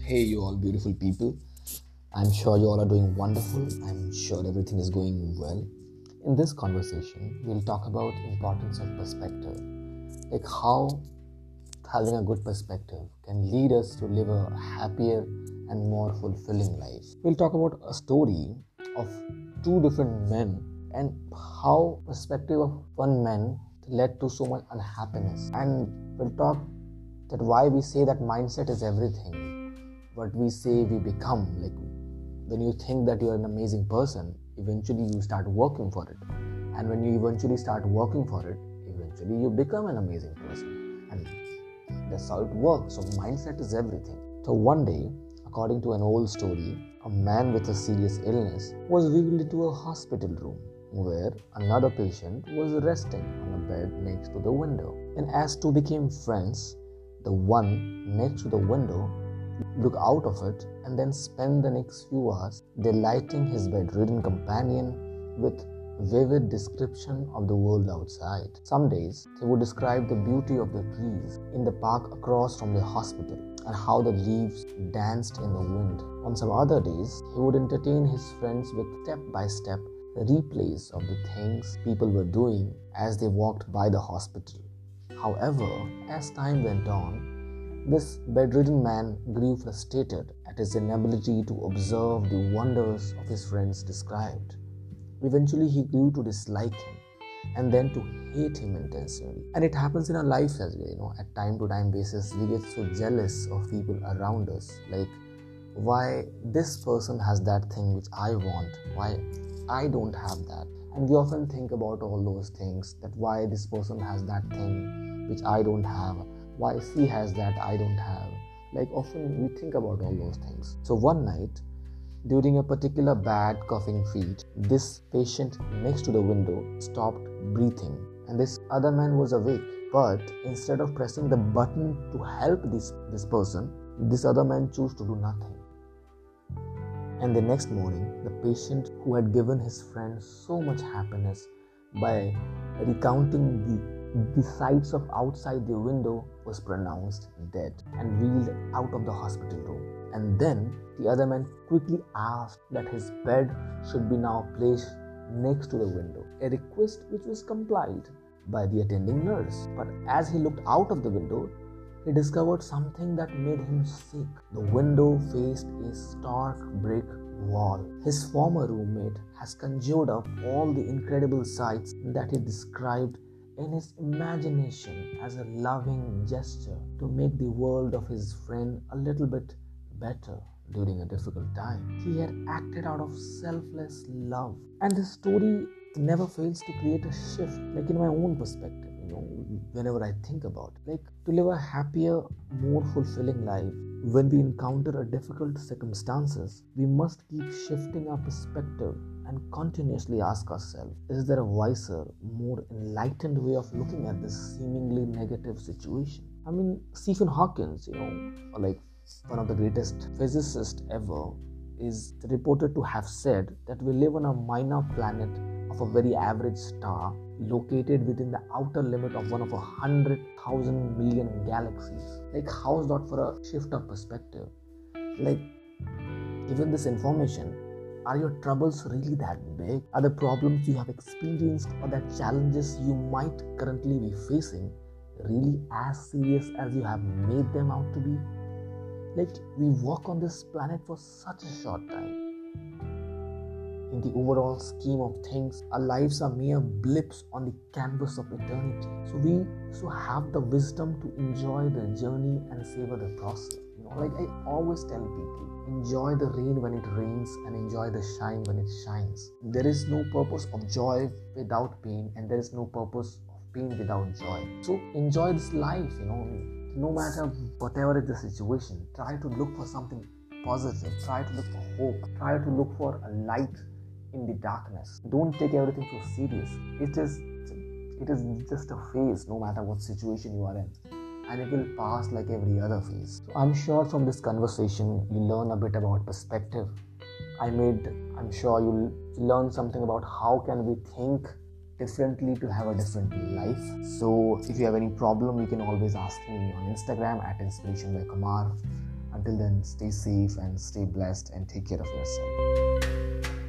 Hey, you all beautiful people. I'm sure you all are doing wonderful. I'm sure everything is going well. In this conversation, we'll talk about importance of perspective, like how having a good perspective can lead us to live a happier and more fulfilling life. We'll talk about a story of two different men and how perspective of one man led to so much unhappiness. And we'll talk that why we say that mindset is everything. What we say we become. Like when you think that you're an amazing person, eventually you start working for it. And when you eventually start working for it, eventually you become an amazing person. And that's how it works. So mindset is everything. So one day, according to an old story, a man with a serious illness was wheeled into a hospital room where another patient was resting on a bed next to the window. And as two became friends, the one next to the window looked out of it and then spent the next few hours delighting his bedridden companion with vivid description of the world outside. Some days he would describe the beauty of the trees in the park across from the hospital and how the leaves danced in the wind. On some other days, he would entertain his friends with step-by-step replays of the things people were doing as they walked by the hospital. However, as time went on, this bedridden man grew frustrated at his inability to observe the wonders of his friends described. Eventually, he grew to dislike him and then to hate him intensely. And it happens in our life as well, at time to time basis, we get so jealous of people around us. Like, why this person has that thing which I want, why I don't have that. And we often think about all those things, that why this person has that thing which I don't have, why she has that I don't have. Like often we think about all those things. So one night, during a particular bad coughing fit, this patient next to the window stopped breathing and this other man was awake. But instead of pressing the button to help this person, this other man chose to do nothing. And the next morning, the patient who had given his friend so much happiness by recounting the sights of outside the window was pronounced dead and wheeled out of the hospital room. And then the other man quickly asked that his bed should be now placed next to the window, a request which was complied by the attending nurse. But as he looked out of the window, he discovered something that made him sick. The window faced a stark brick wall. His former roommate has conjured up all the incredible sights that he described in his imagination as a loving gesture to make the world of his friend a little bit better during a difficult time. He had acted out of selfless love. And the story never fails to create a shift, like in my own perspective, whenever I think about it. Like to live a happier, more fulfilling life, when we encounter a difficult circumstances, we must keep shifting our perspective and continuously ask ourselves, is there a wiser, more enlightened way of looking at this seemingly negative situation? I mean, Stephen Hawking, like one of the greatest physicists ever, is reported to have said that we live on a minor planet of a very average star located within the outer limit of one of 100,000 million galaxies. Like, how's that for a shift of perspective? Like, given this information, are your troubles really that big? Are the problems you have experienced or the challenges you might currently be facing really as serious as you have made them out to be? Like, we walk on this planet for such a short time. In the overall scheme of things, our lives are mere blips on the canvas of eternity. So we have the wisdom to enjoy the journey and savor the process. Like I always tell people, enjoy the rain when it rains and enjoy the shine when it shines. There is no purpose of joy without pain, and there is no purpose of pain without joy. So enjoy this life, no matter whatever is the situation. Try to look for something positive. Try to look for hope. Try to look for a light in the darkness. Don't take everything so serious. It is just a phase, no matter what situation you are in, and it will pass like every other phase. So I'm sure from this conversation you learn a bit about perspective. I'm sure you'll learn something about how can we think differently to have a different life. So if you have any problem, you can always ask me on Instagram at Inspiration by Kumar. Until then, stay safe and stay blessed and take care of yourself.